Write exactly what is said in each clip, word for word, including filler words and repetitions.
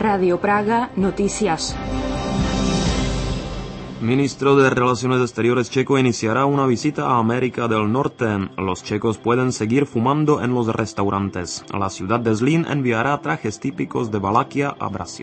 Radio Praga, noticias. Ministro de Relaciones Exteriores checo iniciará una visita a América del Norte. Los checos pueden seguir fumando en los restaurantes. La ciudad de Zlín enviará trajes típicos de Valaquia a Brasil.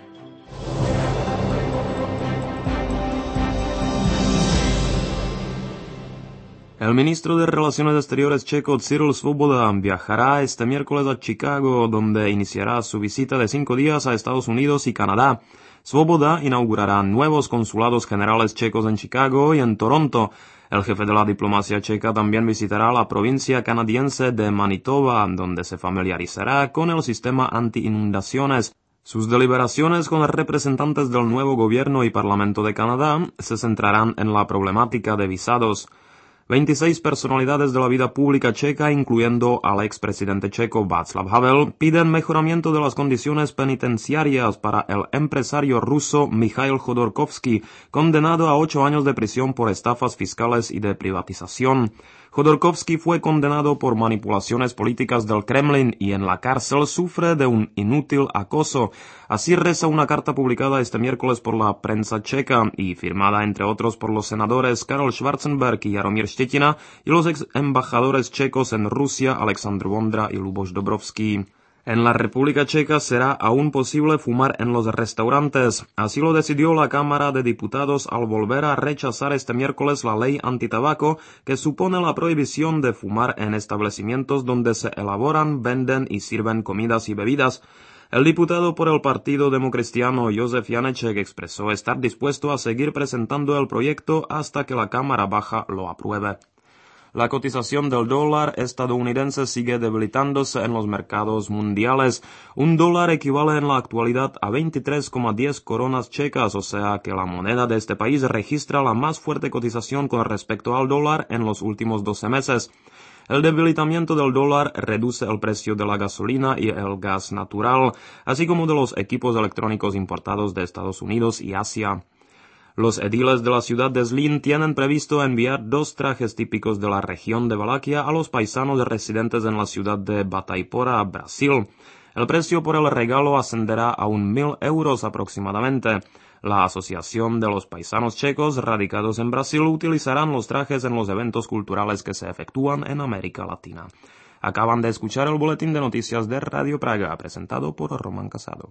El ministro de Relaciones Exteriores checo Cyril Svoboda viajará este miércoles a Chicago, donde iniciará su visita de cinco días a Estados Unidos y Canadá. Svoboda inaugurará nuevos consulados generales checos en Chicago y en Toronto. El jefe de la diplomacia checa también visitará la provincia canadiense de Manitoba, donde se familiarizará con el sistema anti-inundaciones. Sus deliberaciones con los representantes del nuevo gobierno y Parlamento de Canadá se centrarán en la problemática de visados. veintiséis personalidades de la vida pública checa, incluyendo al expresidente checo Václav Havel, piden mejoramiento de las condiciones penitenciarias para el empresario ruso Mikhail Jodorkovsky, condenado a ocho años de prisión por estafas fiscales y de privatización. Jodorkovsky fue condenado por manipulaciones políticas del Kremlin y en la cárcel sufre de un inútil acoso. Así reza una carta publicada este miércoles por la prensa checa y firmada entre otros por los senadores Karol Schwarzenberg y Jaromír Štětina y los ex embajadores checos en Rusia Alexandr Vondra y Luboš Dobrovský. En la República Checa será aún posible fumar en los restaurantes. Así lo decidió la Cámara de Diputados al volver a rechazar este miércoles la ley antitabaco que supone la prohibición de fumar en establecimientos donde se elaboran, venden y sirven comidas y bebidas. El diputado por el Partido Democristiano Josef Janeček expresó estar dispuesto a seguir presentando el proyecto hasta que la Cámara Baja lo apruebe. La cotización del dólar estadounidense sigue debilitándose en los mercados mundiales. Un dólar equivale en la actualidad a veintitrés coma diez coronas checas, o sea que la moneda de este país registra la más fuerte cotización con respecto al dólar en los últimos doce meses. El debilitamiento del dólar reduce el precio de la gasolina y el gas natural, así como de los equipos electrónicos importados de Estados Unidos y Asia. Los ediles de la ciudad de Zlín tienen previsto enviar dos trajes típicos de la región de Valaquia a los paisanos residentes en la ciudad de Bataipora, Brasil. El precio por el regalo ascenderá a un mil euros aproximadamente. La Asociación de los Paisanos Checos radicados en Brasil utilizarán los trajes en los eventos culturales que se efectúan en América Latina. Acaban de escuchar el boletín de noticias de Radio Praga, presentado por Román Casado.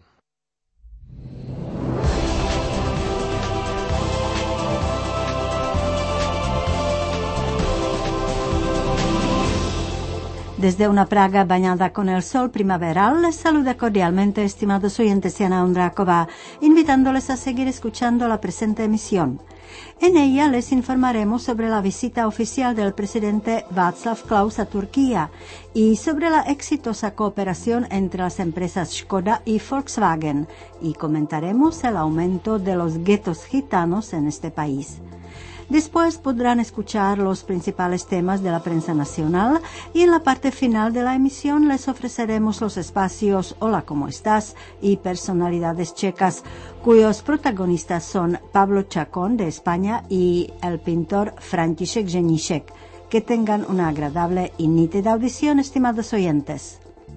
Desde una Praga bañada con el sol primaveral, les saluda cordialmente, estimados oyentes, Jana Ondráková, invitándoles a seguir escuchando la presente emisión. En ella les informaremos sobre la visita oficial del presidente Václav Klaus a Turquía y sobre la exitosa cooperación entre las empresas Škoda y Volkswagen, y comentaremos el aumento de los guetos gitanos en este país. Después podrán escuchar los principales temas de la prensa nacional y en la parte final de la emisión les ofreceremos los espacios Hola, ¿cómo estás? Y personalidades checas, cuyos protagonistas son Pablo Chacón de España y el pintor František Ženíšek. Que tengan una agradable y nítida audición, estimados oyentes.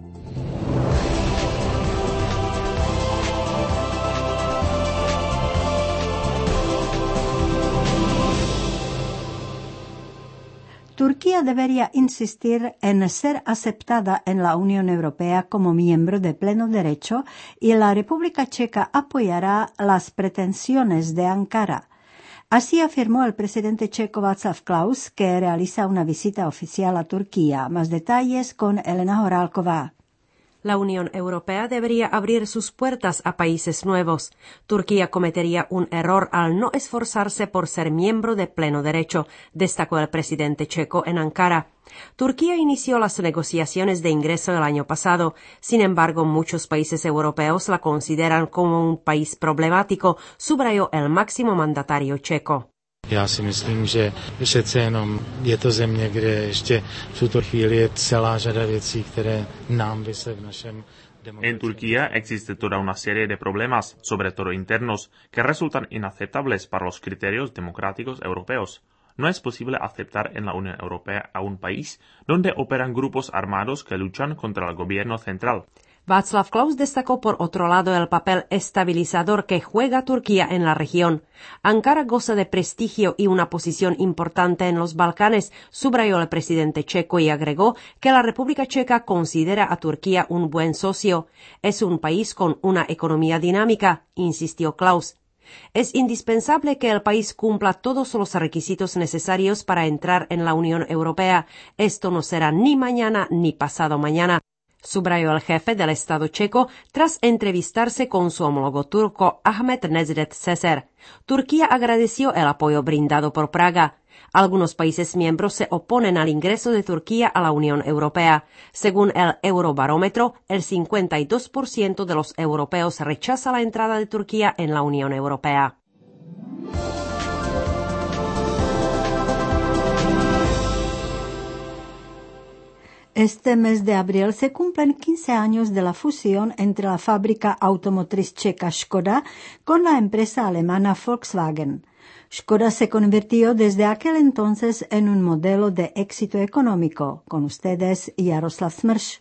Turquía debería insistir en ser aceptada en la Unión Europea como miembro de pleno derecho y la República Checa apoyará las pretensiones de Ankara. Así afirmó el presidente checo Václav Klaus, que realiza una visita oficial a Turquía. Más detalles con Elena Horálková. La Unión Europea debería abrir sus puertas a países nuevos. Turquía cometería un error al no esforzarse por ser miembro de pleno derecho, destacó el presidente checo en Ankara. Turquía inició las negociaciones de ingreso el año pasado. Sin embargo, muchos países europeos la consideran como un país problemático, subrayó el máximo mandatario checo. Já si myslím, že přece jenom je to země, kde ještě v tuto chvíli je celá řada věcí, které nám by se v našem En Turquía existe toda una serie de problemas, sobre todo internos, que resultan inaceptables para los criterios democráticos europeos. No es posible aceptar en la Unión Europea a un país donde operan grupos armados que luchan contra el gobierno central. Václav Klaus destacó por otro lado el papel estabilizador que juega Turquía en la región. Ankara goza de prestigio y una posición importante en los Balcanes, subrayó el presidente checo y agregó que la República Checa considera a Turquía un buen socio. Es un país con una economía dinámica, insistió Klaus. Es indispensable que el país cumpla todos los requisitos necesarios para entrar en la Unión Europea. Esto no será ni mañana ni pasado mañana, subrayó el jefe del Estado checo tras entrevistarse con su homólogo turco Ahmet Necdet Sezer. Turquía agradeció el apoyo brindado por Praga. Algunos países miembros se oponen al ingreso de Turquía a la Unión Europea. Según el Eurobarómetro, el cincuenta y dos por ciento de los europeos rechaza la entrada de Turquía en la Unión Europea. Este mes de abril se cumplen quince años de la fusión entre la fábrica automotriz checa Škoda con la empresa alemana Volkswagen. Škoda se convirtió desde aquel entonces en un modelo de éxito económico. Con ustedes, Jaroslav Smrš.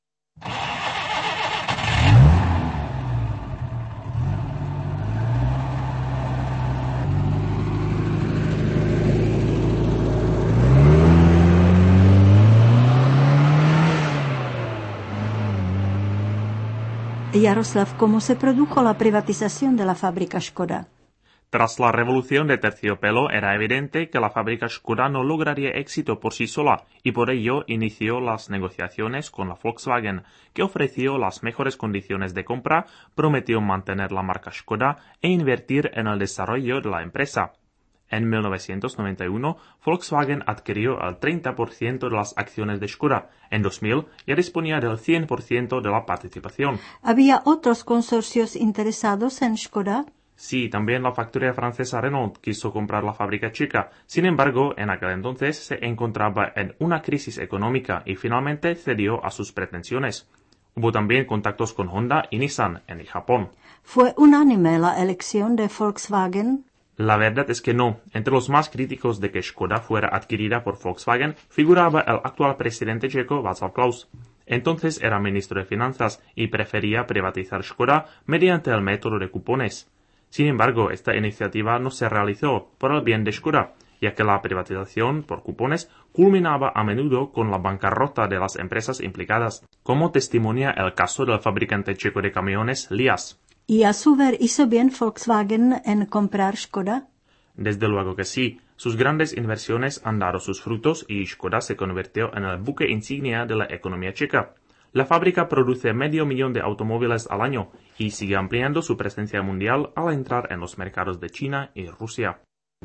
Jaroslav, ¿cómo se produjo la privatización de la fábrica Škoda? Tras la revolución de terciopelo era evidente que la fábrica Škoda no lograría éxito por sí sola y por ello inició las negociaciones con la Volkswagen, que ofreció las mejores condiciones de compra, prometió mantener la marca Škoda e invertir en el desarrollo de la empresa. En mil novecientos noventa y uno, Volkswagen adquirió el treinta por ciento de las acciones de Škoda. En dos mil ya disponía del cien por ciento de la participación. ¿Había otros consorcios interesados en Škoda? Sí, también la factoría francesa Renault quiso comprar la fábrica checa. Sin embargo, en aquel entonces se encontraba en una crisis económica y finalmente cedió a sus pretensiones. Hubo también contactos con Honda y Nissan en Japón. ¿Fue unánime la elección de Volkswagen? La verdad es que no. Entre los más críticos de que Škoda fuera adquirida por Volkswagen figuraba el actual presidente checo Václav Klaus. Entonces era ministro de Finanzas y prefería privatizar Škoda mediante el método de cupones. Sin embargo, esta iniciativa no se realizó por el bien de Škoda, ya que la privatización por cupones culminaba a menudo con la bancarrota de las empresas implicadas, como testimonia el caso del fabricante checo de camiones Lias. ¿Y a su vez hizo bien Volkswagen en comprar Škoda? Desde luego que sí. Sus grandes inversiones han dado sus frutos y Škoda se convirtió en el buque insignia de la economía checa. La fábrica produce medio millón de automóviles al año y sigue ampliando su presencia mundial al entrar en los mercados de China y Rusia.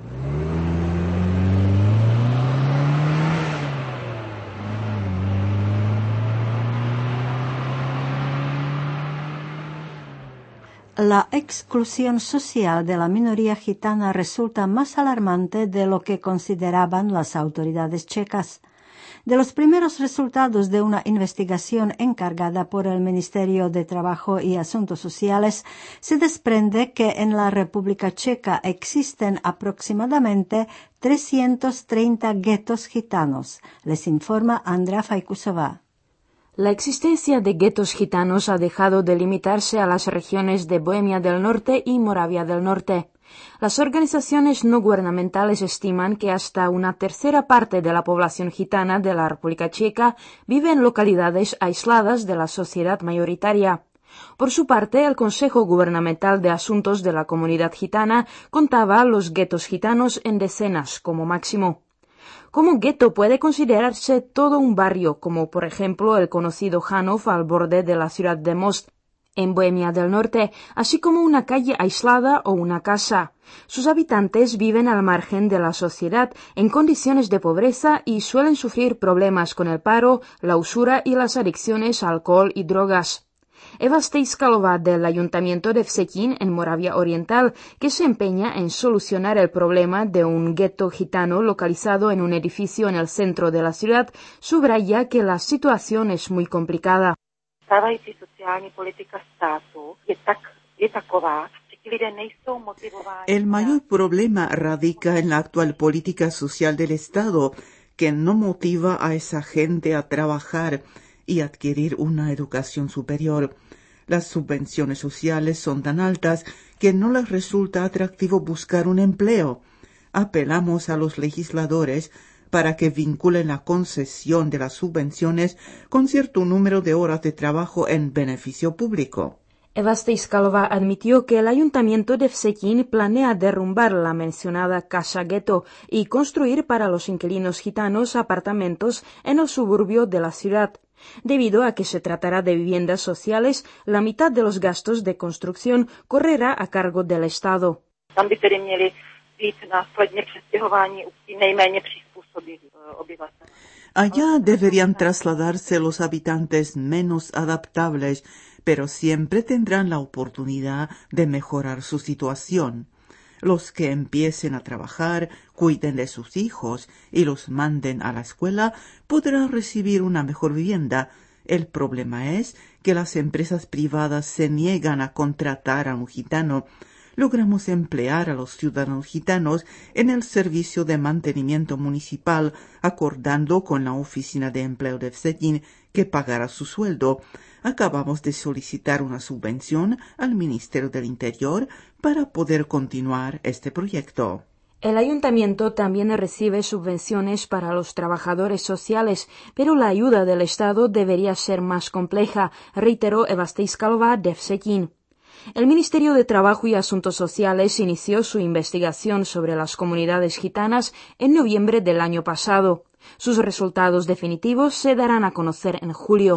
La exclusión social de la minoría gitana resulta más alarmante de lo que consideraban las autoridades checas. De los primeros resultados de una investigación encargada por el Ministerio de Trabajo y Asuntos Sociales, se desprende que en la República Checa existen aproximadamente trescientos treinta guetos gitanos, les informa Andrea Fajkusová. La existencia de guetos gitanos ha dejado de limitarse a las regiones de Bohemia del Norte y Moravia del Norte. Las organizaciones no gubernamentales estiman que hasta una tercera parte de la población gitana de la República Checa vive en localidades aisladas de la sociedad mayoritaria. Por su parte, el Consejo Gubernamental de Asuntos de la Comunidad Gitana contaba los guetos gitanos en decenas como máximo. Como gueto puede considerarse todo un barrio, como por ejemplo el conocido Janov al borde de la ciudad de Most, en Bohemia del Norte, así como una calle aislada o una casa. Sus habitantes viven al margen de la sociedad, en condiciones de pobreza y suelen sufrir problemas con el paro, la usura y las adicciones a alcohol y drogas. Eva Stejskalová del Ayuntamiento de Vsetín, en Moravia Oriental, que se empeña en solucionar el problema de un gueto gitano localizado en un edificio en el centro de la ciudad, subraya que la situación es muy complicada. El mayor problema radica en la actual política social del Estado, que no motiva a esa gente a trabajar y adquirir una educación superior. Las subvenciones sociales son tan altas que no les resulta atractivo buscar un empleo. Apelamos a los legisladores para que vinculen la concesión de las subvenciones con cierto número de horas de trabajo en beneficio público. Eva Stejskalová admitió que el ayuntamiento de Vsetín planea derrumbar la mencionada casa gueto y construir para los inquilinos gitanos apartamentos en el suburbio de la ciudad. Debido a que se tratará de viviendas sociales, la mitad de los gastos de construcción correrá a cargo del Estado. Tam by tedy měli být následně přestěhováni nejméně přizpůsobiví obyvatel. Allá deberían trasladarse los habitantes menos adaptables, pero siempre tendrán la oportunidad de mejorar su situación. Los que empiecen a trabajar, cuiden de sus hijos y los manden a la escuela podrán recibir una mejor vivienda. El problema es que las empresas privadas se niegan a contratar a un gitano. Logramos emplear a los ciudadanos gitanos en el servicio de mantenimiento municipal, acordando con la Oficina de Empleo de Vsetín que pagará su sueldo. Acabamos de solicitar una subvención al Ministerio del Interior para poder continuar este proyecto. El ayuntamiento también recibe subvenciones para los trabajadores sociales, pero la ayuda del Estado debería ser más compleja, reiteró Eva Stejskalová de Vsetín. El Ministerio de Trabajo y Asuntos Sociales inició su investigación sobre las comunidades gitanas en noviembre del año pasado. Sus resultados definitivos se darán a conocer en julio.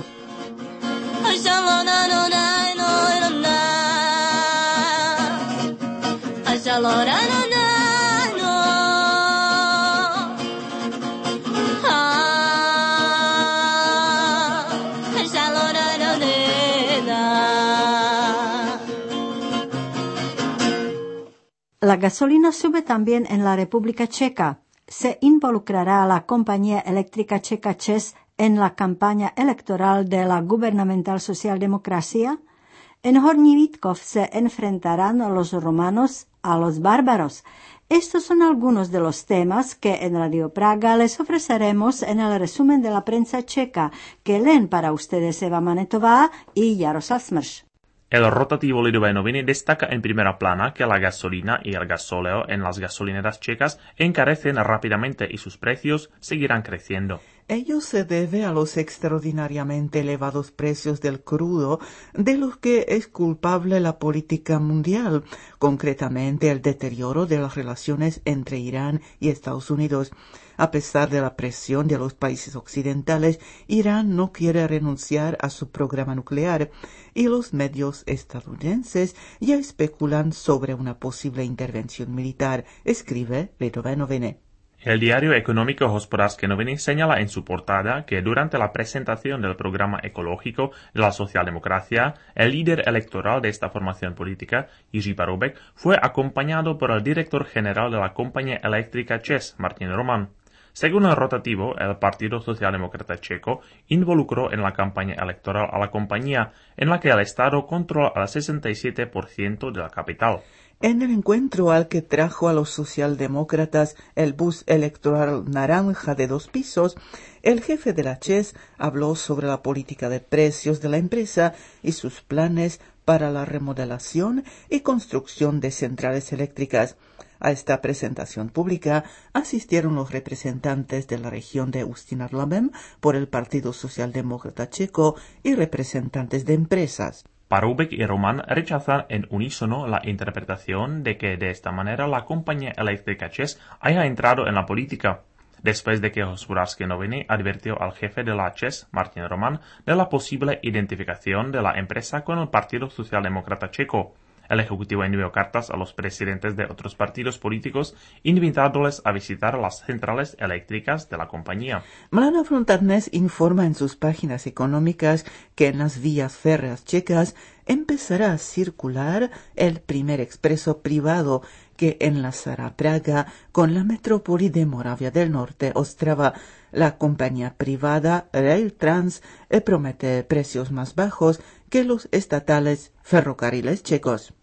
La gasolina sube también en la República Checa. Se involucrará a la compañía eléctrica checa ČEZ en la campaña electoral de la gubernamental socialdemocracia. En Horní Vítkov se enfrentarán los romanos a los bárbaros. Estos son algunos de los temas que en Radio Praga les ofreceremos en el resumen de la prensa checa, que leen para ustedes Eva Manetová y Jaroslav Smrš. El rotativo Lidové noviny destaca en primera plana que la gasolina y el gasóleo en las gasolineras checas encarecen rápidamente y sus precios seguirán creciendo. Ello se debe a los extraordinariamente elevados precios del crudo, de los que es culpable la política mundial, concretamente el deterioro de las relaciones entre Irán y Estados Unidos. A pesar de la presión de los países occidentales, Irán no quiere renunciar a su programa nuclear y los medios estadounidenses ya especulan sobre una posible intervención militar, escribe Lidové noviny. El diario económico Hospodářské noviny señala en su portada que durante la presentación del programa ecológico de la socialdemocracia, el líder electoral de esta formación política, Jiří Paroubek, fue acompañado por el director general de la compañía eléctrica ČEZ, Martin Roman. Según el rotativo, el Partido Socialdemócrata Checo involucró en la campaña electoral a la compañía, en la que el Estado controla el sesenta y siete por ciento de la capital. En el encuentro al que trajo a los socialdemócratas el bus electoral naranja de dos pisos, el jefe de la ČEZ habló sobre la política de precios de la empresa y sus planes para la remodelación y construcción de centrales eléctricas. A esta presentación pública asistieron los representantes de la región de Ústí-nad por el Partido Socialdemócrata Checo y representantes de empresas. Paroubek y Roman rechazan en unísono la interpretación de que de esta manera la compañía eléctrica ČEZ haya entrado en la política, después de que Hospodářské noviny advirtió al jefe de la ČEZ, Martin Roman, de la posible identificación de la empresa con el Partido Socialdemócrata Checo. El Ejecutivo envió cartas a los presidentes de otros partidos políticos invitándoles a visitar las centrales eléctricas de la compañía. Mlada Frontadnes informa en sus páginas económicas que en las vías férreas checas empezará a circular el primer expreso privado que enlazará Praga con la metrópoli de Moravia del Norte, Ostrava. La compañía privada Railtrans promete precios más bajos que los estatales ferrocarriles checos.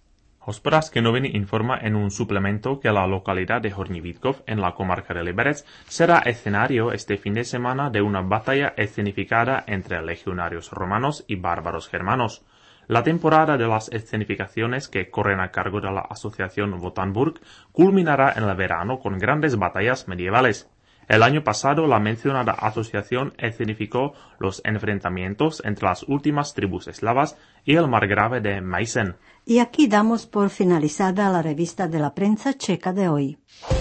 Hospodářské noviny informa en un suplemento que la localidad de Horní Vítkov, en la comarca de Liberec, será escenario este fin de semana de una batalla escenificada entre legionarios romanos y bárbaros germanos. La temporada de las escenificaciones que corren a cargo de la asociación Wotanburg culminará en el verano con grandes batallas medievales. El año pasado la mencionada asociación escenificó los enfrentamientos entre las últimas tribus eslavas y el margrave de Meissen. Y aquí damos por finalizada la revista de la prensa checa de hoy.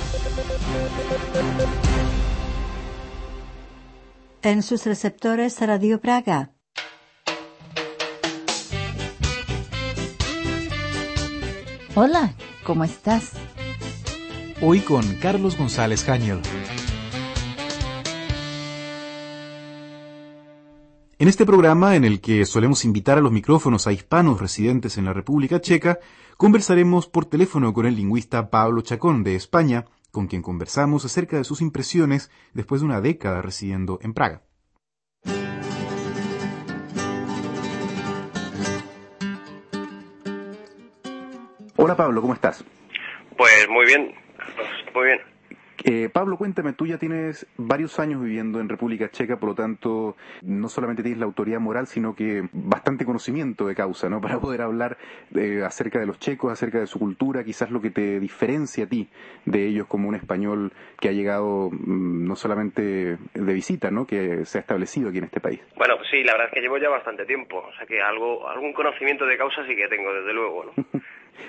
En sus receptores Radio Praga. Hola, ¿cómo estás? Hoy con Carlos González Cañel. En este programa, en el que solemos invitar a los micrófonos a hispanos residentes en la República Checa, conversaremos por teléfono con el lingüista Pablo Chacón de España, con quien conversamos acerca de sus impresiones después de una década residiendo en Praga. Hola Pablo, ¿cómo estás? Pues muy bien, muy bien. Eh, Pablo, cuéntame, tú ya tienes varios años viviendo en República Checa, por lo tanto, no solamente tienes la autoridad moral, sino que bastante conocimiento de causa, ¿no? Para poder hablar eh, acerca de los checos, acerca de su cultura, quizás lo que te diferencia a ti de ellos como un español que ha llegado mmm, no solamente de visita, ¿no? Que se ha establecido aquí en este país. Bueno, pues sí, la verdad es que llevo ya bastante tiempo, o sea que algo, algún conocimiento de causa sí que tengo, desde luego, ¿no?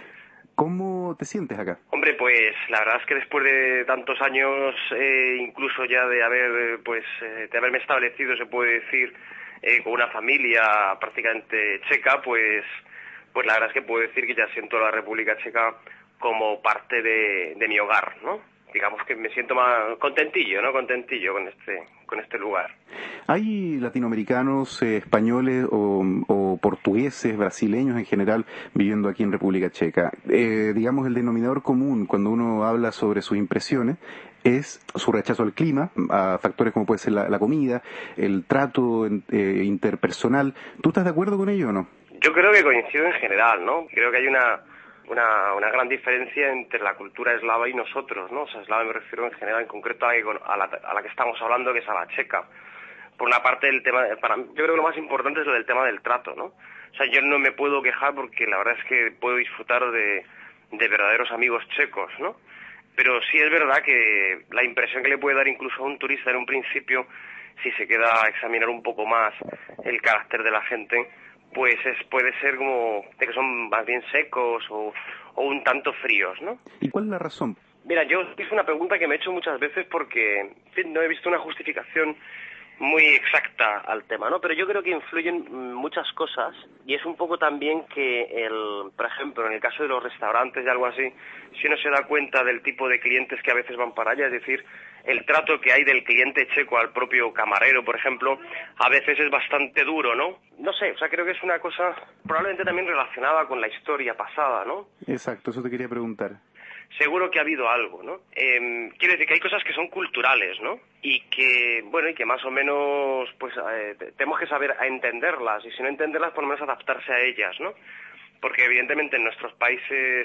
¿Cómo te sientes acá? Hombre, pues la verdad es que después de tantos años, eh, incluso ya de haber, pues, eh, de haberme establecido, se puede decir, eh, con una familia prácticamente checa, pues, pues la verdad es que puedo decir que ya siento la República Checa como parte de, de mi hogar, ¿no? Digamos que me siento más contentillo, ¿no? Contentillo con este, con este lugar. ¿Hay latinoamericanos, eh, españoles o, o portugueses, brasileños en general viviendo aquí en República Checa? Eh, digamos, el denominador común cuando uno habla sobre sus impresiones es su rechazo al clima, a factores como puede ser la, la comida, el trato eh, interpersonal. ¿Tú estás de acuerdo con ello o no? Yo creo que coincido en general, ¿no? Creo que hay una... Una, una gran diferencia entre la cultura eslava y nosotros, ¿no? O sea, eslava me refiero en general, en concreto a la, a la que estamos hablando, que es a la checa. Por una parte, el tema, para yo creo que lo más importante es lo del tema del trato, ¿no? O sea, yo no me puedo quejar porque la verdad es que puedo disfrutar de, de verdaderos amigos checos, ¿no? Pero sí es verdad que la impresión que le puede dar incluso a un turista en un principio, si se queda a examinar un poco más el carácter de la gente, pues es, puede ser como de que son más bien secos o, o un tanto fríos, ¿no? ¿Y cuál es la razón? Mira, yo es una pregunta que me he hecho muchas veces porque, en fin, no he visto una justificación muy exacta al tema, ¿no? Pero yo creo que influyen muchas cosas y es un poco también que, el, por ejemplo, en el caso de los restaurantes y algo así, si uno se da cuenta del tipo de clientes que a veces van para allá, es decir, el trato que hay del cliente checo al propio camarero, por ejemplo, a veces es bastante duro, ¿no? No sé, o sea, creo que es una cosa probablemente también relacionada con la historia pasada, ¿no? Exacto, eso te quería preguntar. Seguro que ha habido algo, ¿no? Eh, quiero decir que hay cosas que son culturales, ¿no? Y que, bueno, y que más o menos, pues, eh, tenemos que saber a entenderlas, y si no entenderlas, por lo menos adaptarse a ellas, ¿no? Porque evidentemente en nuestros países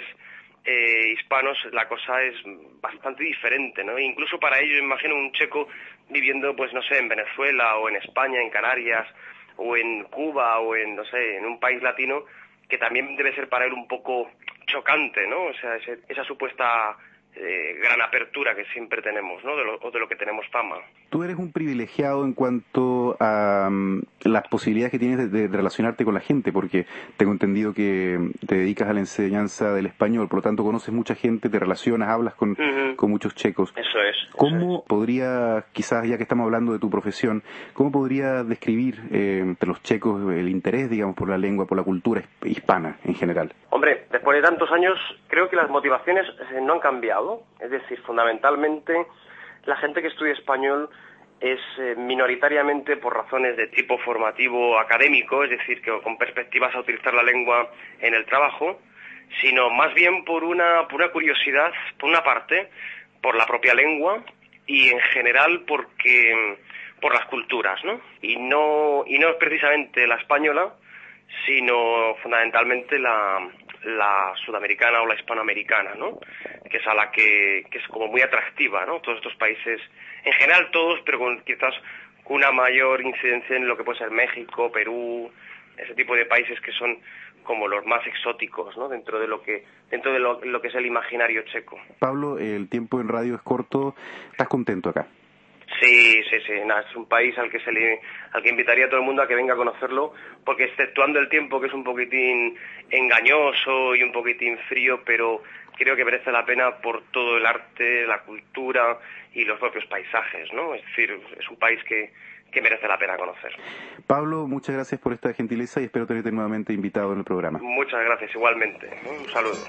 eh, hispanos la cosa es bastante diferente, ¿no? E incluso para ellos, imagino un checo viviendo, pues, no sé, en Venezuela, o en España, en Canarias, o en Cuba, o en, no sé, en un país latino, que también debe ser para él un poco chocante, ¿no? O sea, ese, esa supuesta eh, gran apertura que siempre tenemos, ¿no? De lo, o de lo que tenemos fama. Tú eres un privilegiado en cuanto a um, las posibilidades que tienes de, de relacionarte con la gente, porque tengo entendido que te dedicas a la enseñanza del español, por lo tanto conoces mucha gente, te relacionas, hablas con, uh-huh. con muchos checos. Eso es. Eso ¿Cómo es. podría, quizás ya que estamos hablando de tu profesión, cómo podría describir eh, entre los checos el interés, digamos, por la lengua, por la cultura hispana en general? Hombre, después de tantos años, creo que las motivaciones eh, no han cambiado. Es decir, fundamentalmente, la gente que estudia español es eh, minoritariamente por razones de tipo formativo académico, es decir, que con perspectivas a utilizar la lengua en el trabajo, sino más bien por una pura curiosidad, por una parte, por la propia lengua y en general porque por las culturas, ¿no? Y no y no precisamente la española, sino fundamentalmente la la sudamericana o la hispanoamericana, ¿no? Que es a la que, que es como muy atractiva, ¿no? Todos estos países, en general todos, pero con quizás con una mayor incidencia en lo que puede ser México, Perú, ese tipo de países que son como los más exóticos, ¿no? Dentro de lo que dentro de lo, lo que es el imaginario checo. Pablo, el tiempo en radio es corto. ¿Estás contento acá? Sí, sí, sí. Nah, es un país al que se le, al que invitaría a todo el mundo a que venga a conocerlo, porque exceptuando el tiempo que es un poquitín engañoso y un poquitín frío, pero creo que merece la pena por todo el arte, la cultura y los propios paisajes, ¿no? Es decir, es un país que que merece la pena conocer. Pablo, muchas gracias por esta gentileza y espero tenerte nuevamente invitado en el programa. Muchas gracias, igualmente. Un saludo.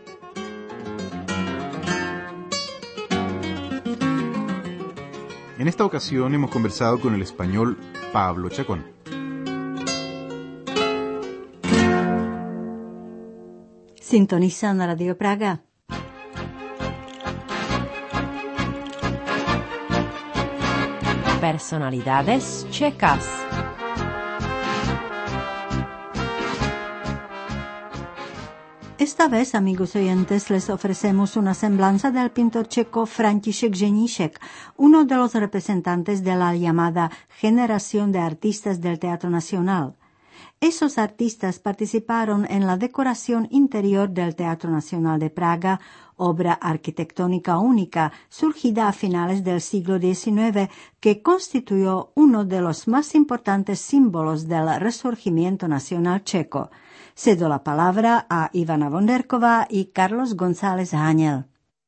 En esta ocasión hemos conversado con el español Pablo Chacón. Sintonizan Radio Praga. Personalidades checas. Esta vez, amigos oyentes, les ofrecemos una semblanza del pintor checo František Ženíšek, uno de los representantes de la llamada generación de artistas del Teatro Nacional. Esos artistas participaron en la decoración interior del Teatro Nacional de Praga, obra arquitectónica única surgida a finales del siglo diecinueve, que constituyó uno de los más importantes símbolos del resurgimiento nacional checo. Cedo la palabra a Ivana Vonderková y Carlos González Hañel.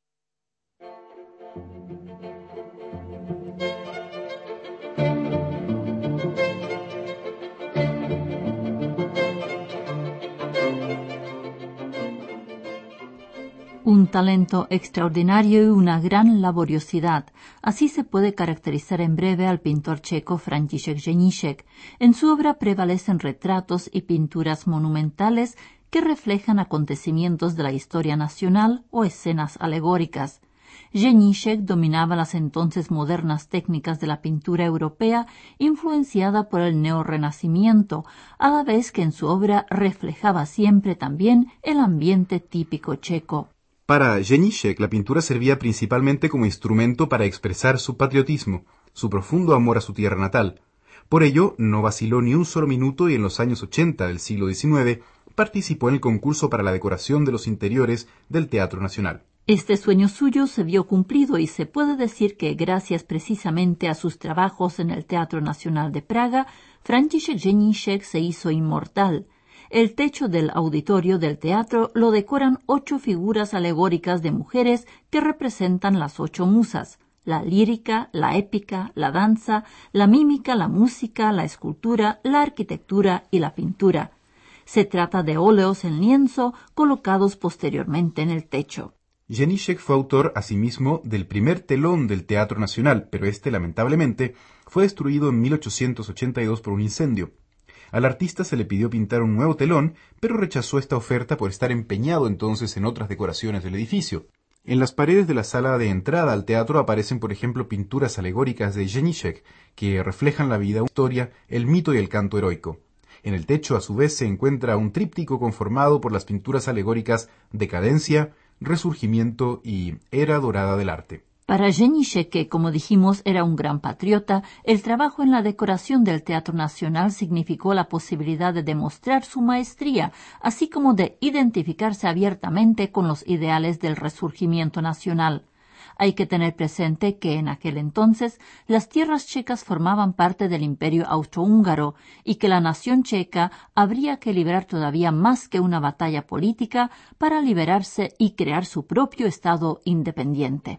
Un talento extraordinario y una gran laboriosidad. Así se puede caracterizar en breve al pintor checo František Ženíšek. En su obra prevalecen retratos y pinturas monumentales que reflejan acontecimientos de la historia nacional o escenas alegóricas. Ženíšek dominaba las entonces modernas técnicas de la pintura europea influenciada por el neorrenacimiento, a la vez que en su obra reflejaba siempre también el ambiente típico checo. Para Ženíšek, la pintura servía principalmente como instrumento para expresar su patriotismo, su profundo amor a su tierra natal. Por ello, no vaciló ni un solo minuto y en los años ochenta del siglo diecinueve participó en el concurso para la decoración de los interiores del Teatro Nacional. Este sueño suyo se vio cumplido y se puede decir que gracias precisamente a sus trabajos en el Teatro Nacional de Praga, František Ženíšek se hizo inmortal. El techo del auditorio del teatro lo decoran ocho figuras alegóricas de mujeres que representan las ocho musas: la lírica, la épica, la danza, la mímica, la música, la escultura, la arquitectura y la pintura. Se trata de óleos en lienzo colocados posteriormente en el techo. Ženíšek fue autor asimismo del primer telón del Teatro Nacional, pero este lamentablemente fue destruido en mil ochocientos ochenta y dos por un incendio. Al artista se le pidió pintar un nuevo telón, pero rechazó esta oferta por estar empeñado entonces en otras decoraciones del edificio. En las paredes de la sala de entrada al teatro aparecen, por ejemplo, pinturas alegóricas de Ženíšek, que reflejan la vida, la historia, el mito y el canto heroico. En el techo, a su vez, se encuentra un tríptico conformado por las pinturas alegóricas Decadencia, Resurgimiento y Era Dorada del Arte. Para Ženíšek, que como dijimos era un gran patriota, el trabajo en la decoración del Teatro Nacional significó la posibilidad de demostrar su maestría, así como de identificarse abiertamente con los ideales del resurgimiento nacional. Hay que tener presente que en aquel entonces las tierras checas formaban parte del Imperio austrohúngaro y que la nación checa habría que librar todavía más que una batalla política para liberarse y crear su propio Estado independiente.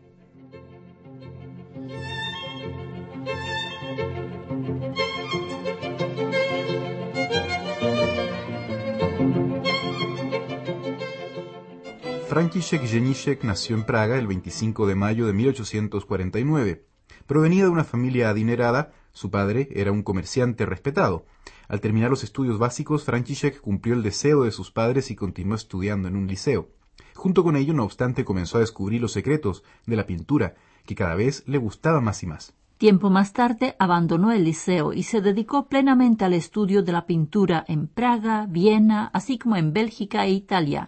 František Ženíšek nació en Praga el veinticinco de mayo de mil ochocientos cuarenta y nueve. Provenía de una familia adinerada, su padre era un comerciante respetado. Al terminar los estudios básicos, František cumplió el deseo de sus padres y continuó estudiando en un liceo. Junto con ello, no obstante, comenzó a descubrir los secretos de la pintura, que cada vez le gustaba más y más. Tiempo más tarde abandonó el liceo y se dedicó plenamente al estudio de la pintura en Praga, Viena, así como en Bélgica e Italia.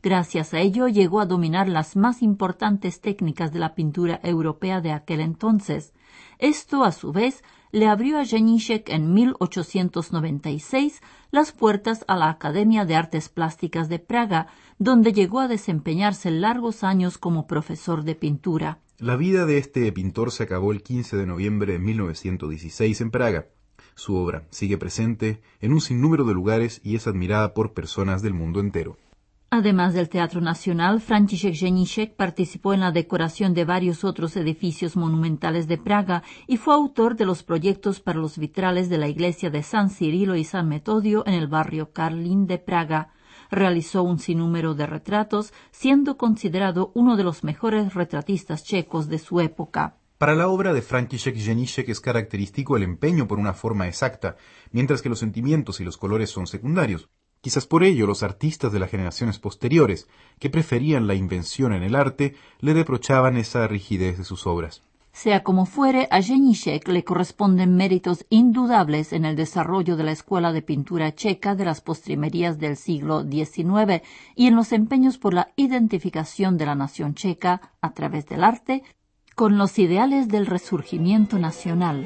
Gracias a ello llegó a dominar las más importantes técnicas de la pintura europea de aquel entonces. Esto, a su vez, le abrió a Jeníšek en mil ochocientos noventa y seis las puertas a la Academia de Artes Plásticas de Praga, donde llegó a desempeñarse largos años como profesor de pintura. La vida de este pintor se acabó el quince de noviembre de mil novecientos dieciséis en Praga. Su obra sigue presente en un sinnúmero de lugares y es admirada por personas del mundo entero. Además del Teatro Nacional, František Jeníšek participó en la decoración de varios otros edificios monumentales de Praga y fue autor de los proyectos para los vitrales de la iglesia de San Cirilo y San Metodio en el barrio Karlín de Praga. Realizó un sinnúmero de retratos, siendo considerado uno de los mejores retratistas checos de su época. Para la obra de František Jeníšek es característico el empeño por una forma exacta, mientras que los sentimientos y los colores son secundarios. Quizás por ello los artistas de las generaciones posteriores, que preferían la invención en el arte, le reprochaban esa rigidez de sus obras. Sea como fuere, a Jeníšek le corresponden méritos indudables en el desarrollo de la escuela de pintura checa de las postrimerías del siglo diecinueve y en los empeños por la identificación de la nación checa, a través del arte, con los ideales del resurgimiento nacional.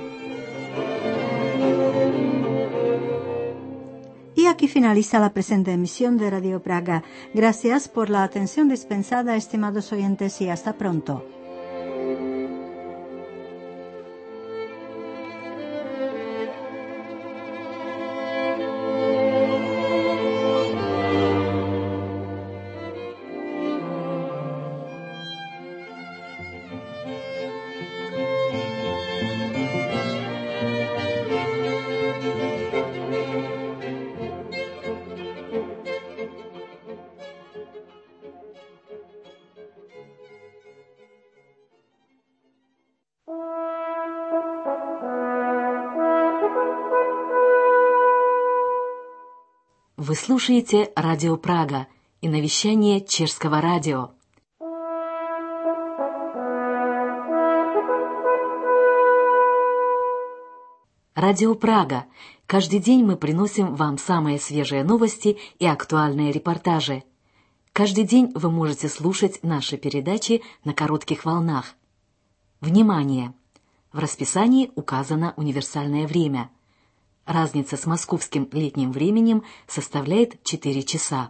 Y aquí finaliza la presente emisión de Radio Praga. Gracias por la atención dispensada, estimados oyentes, y hasta pronto. Вы слушаете Радио Прага и навещание Чешского радио. Радио Прага. Каждый день мы приносим вам самые свежие новости и актуальные репортажи. Каждый день вы можете слушать наши передачи на коротких волнах. Внимание! В расписании указано универсальное время. Разница с московским летним временем составляет четыре часа.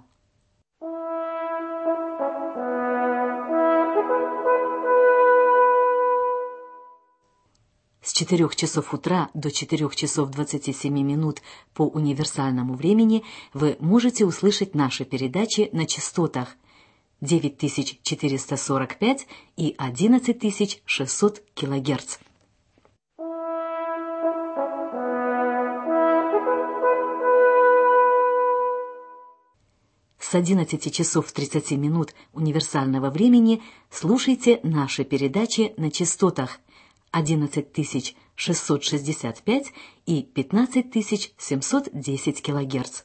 С четырёх часов утра до четырёх часов двадцати семи минут по универсальному времени вы можете услышать наши передачи на частотах девять тысяч четыреста сорок пять и одиннадцать тысяч шестьсот килогерц. С одиннадцати часов тридцати минут универсального времени слушайте наши передачи на частотах одиннадцать тысяч шестьсот шестьдесят пять и пятнадцать тысяч семьсот десять килогерц.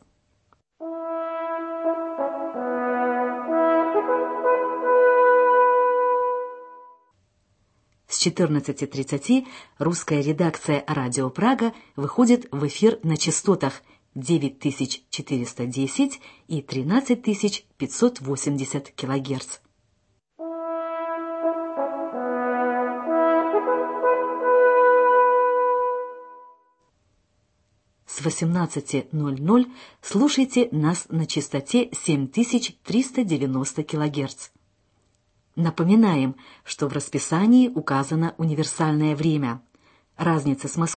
С четырнадцати тридцати русская редакция «Радио Прага» выходит в эфир на частотах девять тысяч четыреста десять и тринадцать тысяч пятьсот восемьдесят килогерц. С восемнадцати ноль-ноль слушайте нас на частоте семь тысяч триста девяносто килогерц. Напоминаем, что в расписании указано универсальное время. Разница с Москвой